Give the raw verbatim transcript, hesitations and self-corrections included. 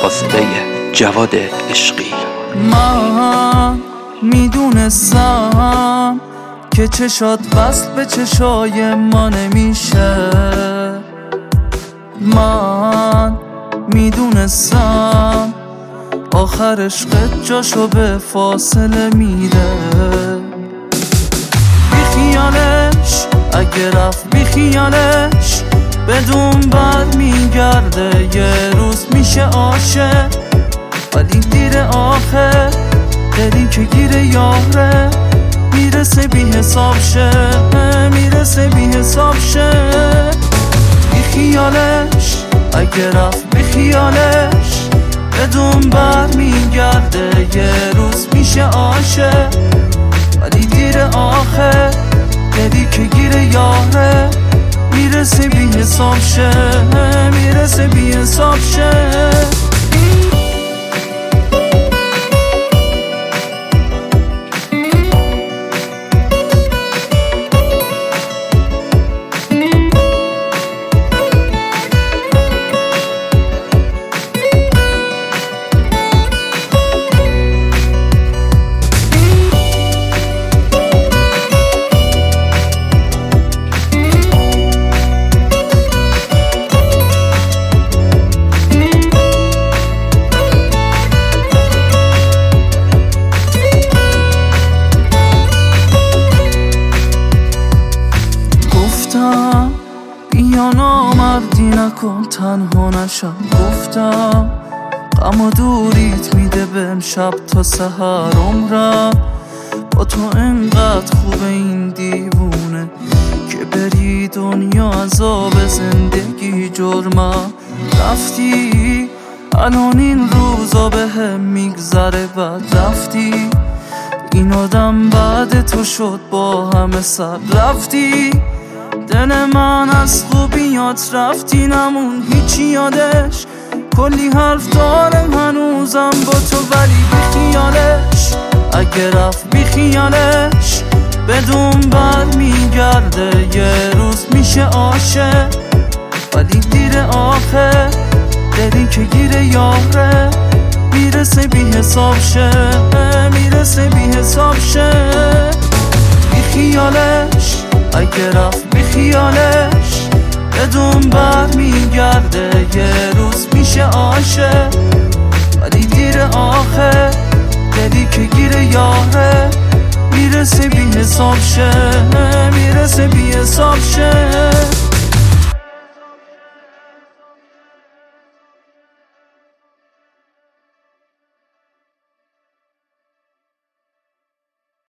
بلافاصله جواد عشقی. من میدونستم که چشات وصل به چشای ما نمیشه، من میدونستم آخر عشقت جاشو به فاصله میده. بی خیالش اگه رفت بی خیالش بدون بر میگرده، یه روز میشه عاشق ولی دیر آخه، دلی که گیر یاره میرسه بی حساب شه، میرسه بی حساب شه. بی خیالش اگه رفت بی خیالش بدون بر میگرده، یه روز میشه عاشق ولی دیر آخه، دلی که گیر یاره میرسه بی حساب شه، میرسه بی حساب شه. گفتم بیا نامردی نکن تنها نشم، گفتم غم و دوریت میده بهم شب تا سحر عمرم، با تو انقدر خوبه این دیوونه که بری دنیا عذاب زندگی جرمم. رفتی الان این روزا به هم میگذره، بعد رفتی این آدم بعد تو شد با همه سر رفتی. دل من از خوبیات رفتی نمون هیچی یادش، کلی حرف دارم هنوزم با تو ولی بی خیالش اگه رفت بی خیالش بدون بر میگرده، یه روز میشه عاشق ولی دیر آخه، دلی که گیر یاره میرسه بی حساب شه، میرسه بی حساب شه. بی خیالش اگه رفت بی خیالش بدون بر میگرده، یه روز میشه عاشق ولی دیر آخه، دلی که گیر یاره میرسه بی حساب شه، میرسه بی حساب شه.